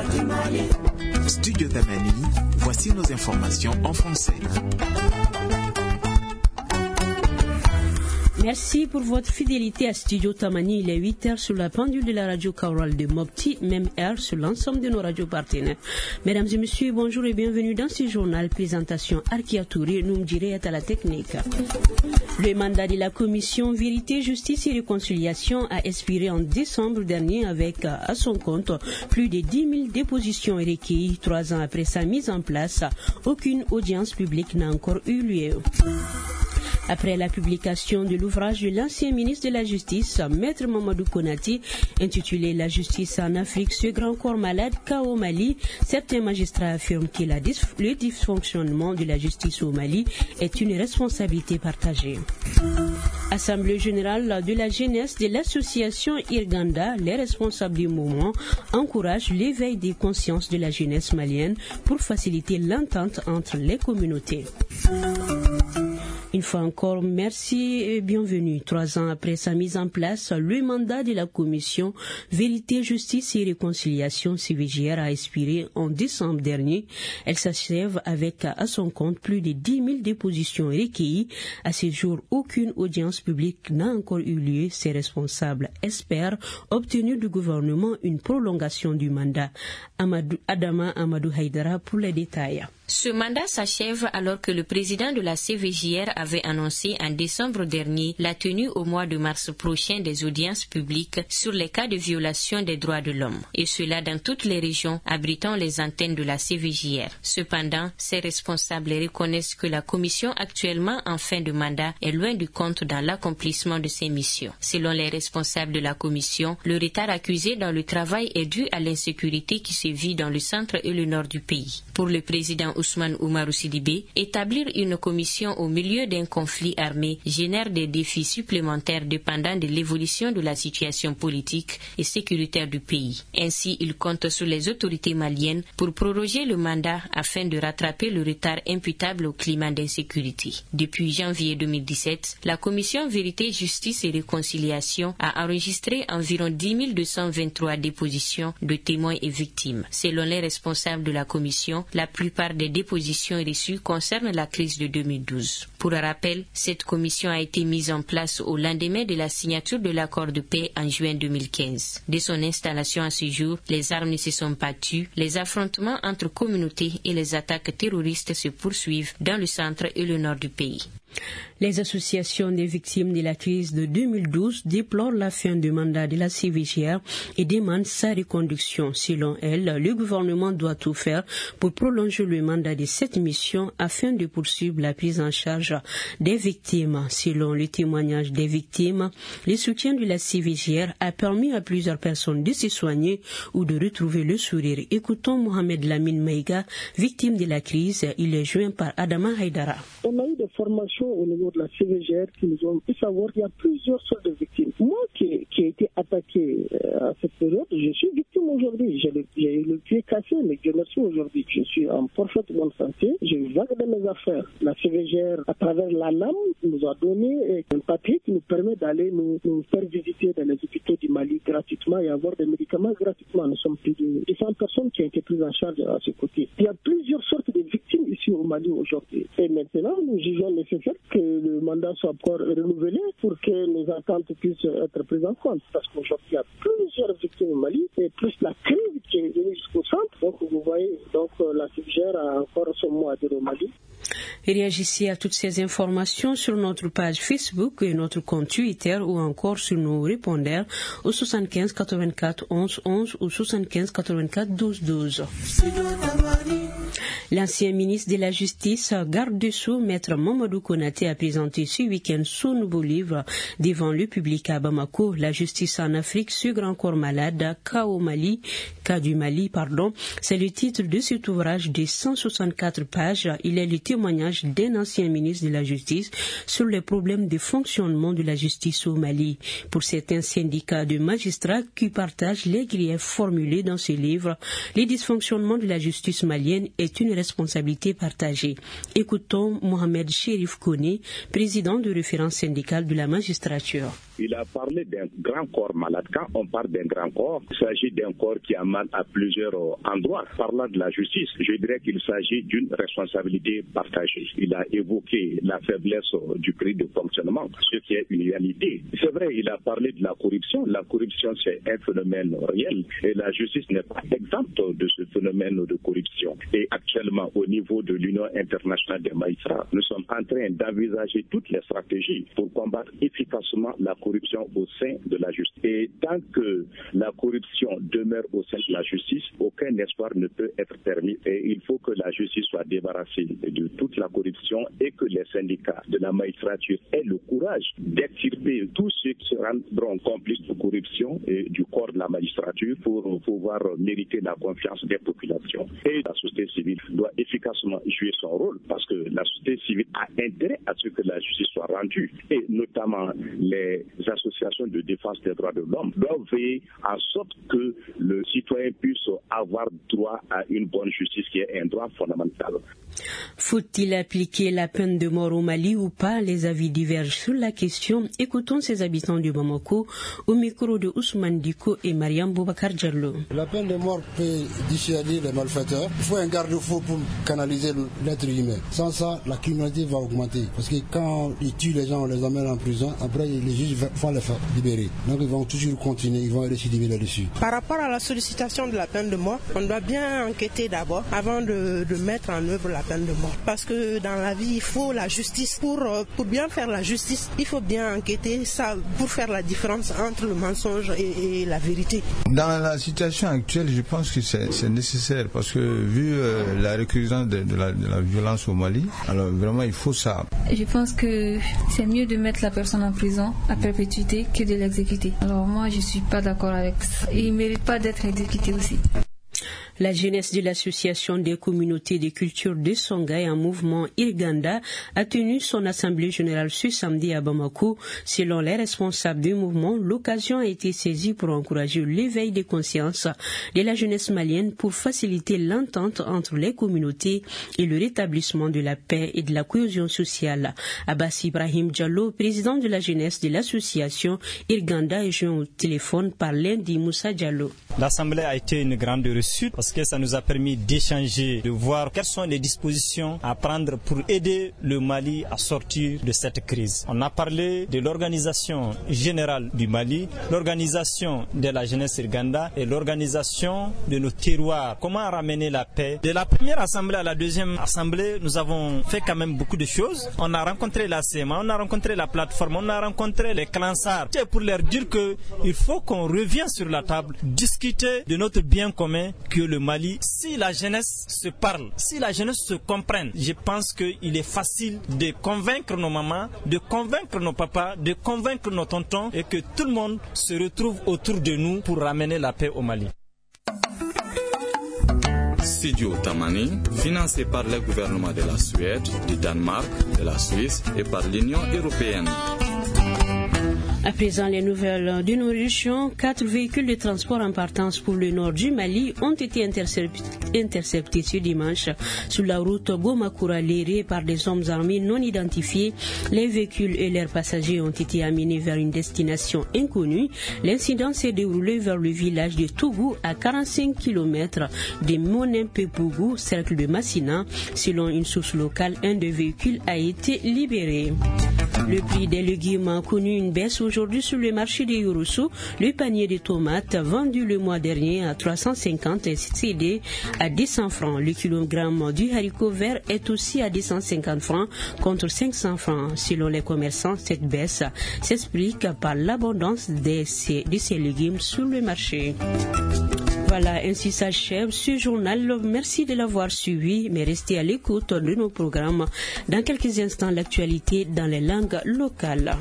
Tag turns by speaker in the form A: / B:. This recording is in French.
A: Studio Tamani, voici nos informations en français.
B: Merci pour votre fidélité à Studio Tamani. Il est 8h sur la pendule de la radio Kaoural de Mopti, même heure sur l'ensemble de nos radios partenaires. Mesdames et messieurs, bonjour et bienvenue dans ce journal. Présentation Arkia Touré, Noumdjire est à la technique. Le mandat de la commission Vérité, Justice et Réconciliation a expiré en décembre dernier avec à son compte plus de 10 000 dépositions recueillies. 3 ans après sa mise en place, aucune audience publique n'a encore eu lieu. Après la publication de l'ouvrage de l'ancien ministre de la Justice, Maître Mamadou Konati, intitulé La justice en Afrique, ce grand corps malade, cas au Mali, certains magistrats affirment que le dysfonctionnement de la justice au Mali est une responsabilité partagée. Assemblée générale de la jeunesse de l'association Irganda, les responsables du mouvement encouragent l'éveil des consciences de la jeunesse malienne pour faciliter l'entente entre les communautés. Une fois encore, merci et bienvenue. 3 ans après sa mise en place, le mandat de la commission Vérité, Justice et Réconciliation CVJR a expiré en décembre dernier. Elle s'achève avec à son compte plus de 10 000 dépositions recueillies. À ce jour, aucune audience publique n'a encore eu lieu. Ses responsables espèrent obtenir du gouvernement une prolongation du mandat. Adama Amadou Haïdara pour les détails.
C: Ce mandat s'achève alors que le président de la CVJR avait annoncé en décembre dernier la tenue au mois de mars prochain des audiences publiques sur les cas de violation des droits de l'homme, et cela dans toutes les régions abritant les antennes de la CVJR. Cependant, ces responsables reconnaissent que la commission actuellement en fin de mandat est loin du compte dans l'accomplissement de ses missions. Selon les responsables de la commission, le retard accusé dans le travail est dû à l'insécurité qui sévit dans le centre et le nord du pays. Pour le président Ousmane Oumarou Sidibé, établir une commission au milieu d'un conflit armé génère des défis supplémentaires dépendant de l'évolution de la situation politique et sécuritaire du pays. Ainsi, il compte sur les autorités maliennes pour proroger le mandat afin de rattraper le retard imputable au climat d'insécurité. Depuis janvier 2017, la commission Vérité, Justice et Réconciliation a enregistré environ 10 223 dépositions de témoins et victimes. Selon les responsables de la commission, la plupart des dépositions reçues concernent la crise de 2012. Pour rappel, cette commission a été mise en place au lendemain de la signature de l'accord de paix en juin 2015. Dès son installation à ce jour, les armes ne se sont pas tues, les affrontements entre communautés et les attaques terroristes se poursuivent dans le centre et le nord du pays.
B: Les associations des victimes de la crise de 2012 déplorent la fin du mandat de la CVJR et demandent sa reconduction. Selon elles, le gouvernement doit tout faire pour prolonger le mandat de cette mission afin de poursuivre la prise en charge des victimes. Selon le témoignage des victimes, le soutien de la CVJR a permis à plusieurs personnes de se soigner ou de retrouver le sourire. Écoutons Mohamed Lamine Maïga, victime de la crise. Il est joint par Adama Haïdara.
D: On a eu des formations au niveau de la CVJR qui nous ont fait savoir qu'il y a plusieurs sortes de victimes. Moi qui ai été attaqué à cette période, je suis victime aujourd'hui. J'ai eu le pied cassé, mais Dieu merci aujourd'hui. Je suis en parfaite bonne santé. Je vague de mes affaires. La CVJR, à travers la LAM, nous a donné un papier qui nous permet d'aller nous faire visiter dans les hôpitaux du Mali gratuitement et avoir des médicaments gratuitement. Nous sommes plus de 100 personnes qui ont été prises en charge à ce côté. Il y a plusieurs sortes de victimes ici au Mali aujourd'hui. Et maintenant, nous jugeons nécessaire que le mandat soit encore renouvelé pour que nos attentes puissent être prises en compte. Parce qu'aujourd'hui, il y a plusieurs victimes au Mali et plus la crise qui est venue jusqu'au centre. Donc, vous voyez, la CVJR a encore son mot à dire au Mali.
B: Réagissez à toutes ces informations sur notre page Facebook et notre compte Twitter ou encore sur nos répondeurs au 75 84 11 11 ou 75 84 12 12. L'ancien ministre de la Justice, garde des Sceaux, Maître Mamadou Konati, a présenté ce week-end son nouveau livre devant le public à Bamako, La justice en Afrique, ce grand corps malade, cas du Mali. C'est le titre de cet ouvrage de 164 pages. Il est le témoignage d'un ancien ministre de la Justice sur les problèmes de fonctionnement de la justice au Mali. Pour certains syndicats de magistrats qui partagent les griefs formulés dans ce livre, les dysfonctionnements de la justice malienne est une responsabilité partagée. Écoutons Mohamed Chérif Koné, président de référence syndicale de la magistrature.
E: Il a parlé d'un grand corps malade. Quand on parle d'un grand corps, il s'agit d'un corps qui a mal à plusieurs endroits. Parlant de la justice, je dirais qu'il s'agit d'une responsabilité partagée. Il a évoqué la faiblesse du prix de fonctionnement, ce qui est une réalité. C'est vrai, il a parlé de la corruption. La corruption, c'est un phénomène réel et la justice n'est pas exempte de ce phénomène de corruption. Et actuellement, au niveau de l'Union internationale des magistrats, nous sommes en train d'envisager toutes les stratégies pour combattre efficacement la corruption au sein de la justice. Et tant que la corruption demeure au sein de la justice, aucun espoir ne peut être permis. Et il faut que la justice soit débarrassée de toute la corruption et que les syndicats de la magistrature aient le courage d'extirper tous ceux qui se rendront complices de corruption et du corps de la magistrature pour pouvoir mériter la confiance des populations. Et la société civile doit efficacement jouer son rôle parce que la société civile a intérêt à ce que la justice soit rendue. Et notamment les associations de défense des droits de l'homme doivent veiller en sorte que le citoyen puisse avoir droit à une bonne justice qui est un droit fondamental.
B: Faut-il appliquer la peine de mort au Mali ou pas? Les avis divergent sur la question. Écoutons ces habitants du Bamako au micro de Ousmane Diko et Mariam Boubacar Diallo.
F: La peine de mort peut dissuader les malfaiteurs. Il faut un garde-fou pour canaliser l'être humain. Sans ça, la criminalité va augmenter. Parce que quand ils tuent les gens, on les emmène en prison, après les juges vont les faire libérer. Donc ils vont toujours continuer, ils vont récidiver là-dessus.
G: Par rapport à la sollicitation de la peine de mort, on doit bien enquêter d'abord avant de mettre en œuvre la peine de mort. Parce que dans la vie, il faut la justice. Pour bien faire la justice, il faut bien enquêter ça pour faire la différence entre le mensonge et la vérité.
H: Dans la situation actuelle, je pense que c'est nécessaire parce que vu la récurrence de la violence au Mali, alors vraiment il faut ça.
I: Je pense que c'est mieux de mettre la personne en prison à perpétuité que de l'exécuter. Alors moi, je ne suis pas d'accord avec ça. Il ne mérite pas d'être exécuté aussi.
B: La jeunesse de l'association des communautés de culture de Songhai en mouvement Irganda a tenu son assemblée générale ce samedi à Bamako. Selon les responsables du mouvement, l'occasion a été saisie pour encourager l'éveil des consciences de la jeunesse malienne pour faciliter l'entente entre les communautés et le rétablissement de la paix et de la cohésion sociale. Abbas Ibrahim Diallo, président de la jeunesse de l'association Irganda, est joint au téléphone par Lundi Moussa Diallo.
J: L'assemblée a été une grande réussite parce que ça nous a permis d'échanger, de voir quelles sont les dispositions à prendre pour aider le Mali à sortir de cette crise. On a parlé de l'organisation générale du Mali, l'organisation de la jeunesse Irganda et l'organisation de nos terroirs. Comment ramener la paix? De la première assemblée à la deuxième assemblée, nous avons fait quand même beaucoup de choses. On a rencontré la CMA, on a rencontré la plateforme, on a rencontré les clansards. C'est pour leur dire qu'il faut qu'on revienne sur la table, discuter de notre bien commun que le Mali. Si la jeunesse se parle, si la jeunesse se comprenne, je pense qu'il est facile de convaincre nos mamans, de convaincre nos papas, de convaincre nos tontons et que tout le monde se retrouve autour de nous pour ramener la paix au Mali.
K: Studio Tamani, financé par le gouvernement de la Suède, du Danemark, de la Suisse et par l'Union européenne.
B: À présent, les nouvelles de nos régions. 4 véhicules de transport en partance pour le nord du Mali ont été interceptés ce dimanche sur la route Gomakura-Léré par des hommes armés non identifiés. Les véhicules et leurs passagers ont été amenés vers une destination inconnue. L'incident s'est déroulé vers le village de Tougou, à 45 km de Monempepougou, cercle de Massina. Selon une source locale, un des véhicules a été libéré. Le prix des légumes a connu une baisse aujourd'hui sur le marché de Yorosso. Le panier de tomates vendu le mois dernier à 350 est cédé à 200 francs. Le kilogramme du haricot vert est aussi à 250 francs contre 500 francs. Selon les commerçants, cette baisse s'explique par l'abondance de ces légumes sur le marché. Voilà, ainsi s'achève ce journal. Merci de l'avoir suivi, mais restez à l'écoute de nos programmes. Dans quelques instants, l'actualité dans les langues locales.